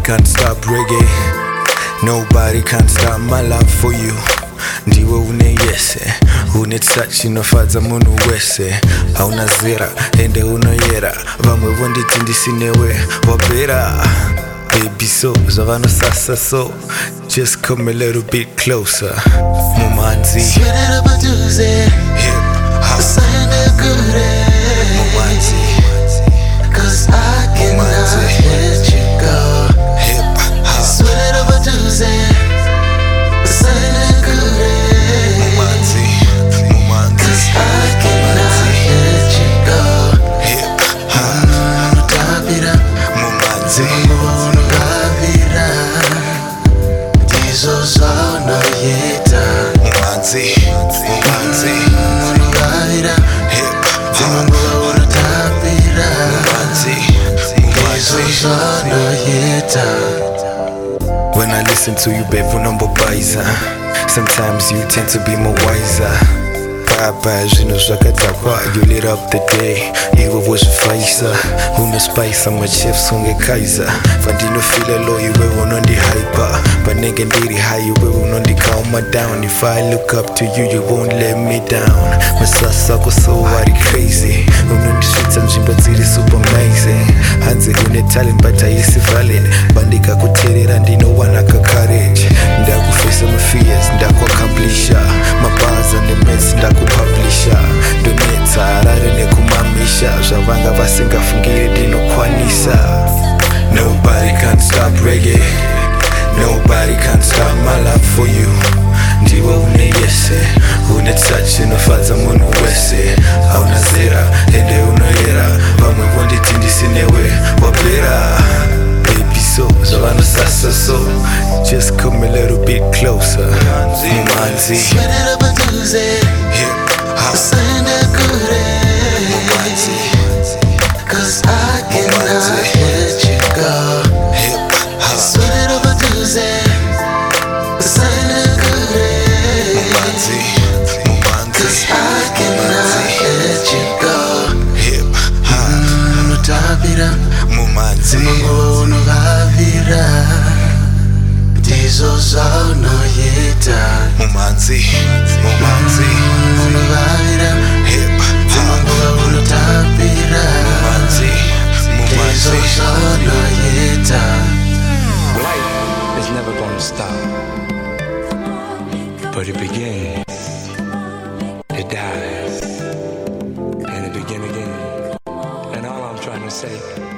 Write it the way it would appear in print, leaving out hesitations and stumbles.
can't stop reggae. Nobody can stop my love for you. Ndiwe uneyese, unetouch inofadza munhu wese. Hauna zera, ende unoyera. Vamwe vonditi ndisinewe, wapera. Baby so, zavanosasa so. Just come a little bit closer. Mumanzi Sweat it up a Tuesday. Hip hop Saying good. Mumanzi Cause I cannot let you go. Hip hop Sweat it up a Tuesday. Saying good. Mumanzi Cause I cannot let you go. Hip hop Tapira. Mumanzi Mubono gavira. Dizo zona yeta. Mumanzi Mubono gavira. Hip hop Mubono tapira. Dizo Mumanzi zona yeta. When I listen to you, babe, unombobayiza. Sometimes you tend to be more wiser. Papa, zvino zvakadhakwa. You lit up the day, iwe wozvifaisa. Uno spice, I'm a chef songe kaiser. Vandinofila low, iwe unondihyper. Panenge ndiri high, iwe unondikauma down. If I look up to you, you won't let me down. Masasa ako so ari crazy. Unondisvitsa nzvimbo dziri super amazing. Hanze une talent but haisi valid. Bandikakuteerera ndinowana courage. Ndakufesa my fears, ndakuaccomplishha. Mabars and the mess ndakupublisha. Ndonetsa harare nekumamisha. Zvavanga vasingafungiri ndinokwanisa. Nobody can stop reggae. Nobody can stop my love for you. Ndiwe uneyese, unetouch inofadza munhu wese. Hauna zera, ende unoyera. Vamwe vonditi ndisinewe, wapera. Baby so, zavanosasa so. Just come a little bit closer. Mumanzi Sweat it up a Tuesday. Hip hop Saying good. Mumanzi Cause I cannot let you go. Hip hop Sweat it up a Tuesday. Saying good. Mumanzi Cause I cannot let you go. Hip hop Tapira. Mumanzi Mubono gavira. Dizo zona yeta. Mumanzi Mubono gavira. Hip hop Mubono tapira. Mumanzi Dizo zona yeta. Life is never gonna stop, but it begins, it dies, and it begins again. And all I'm trying to say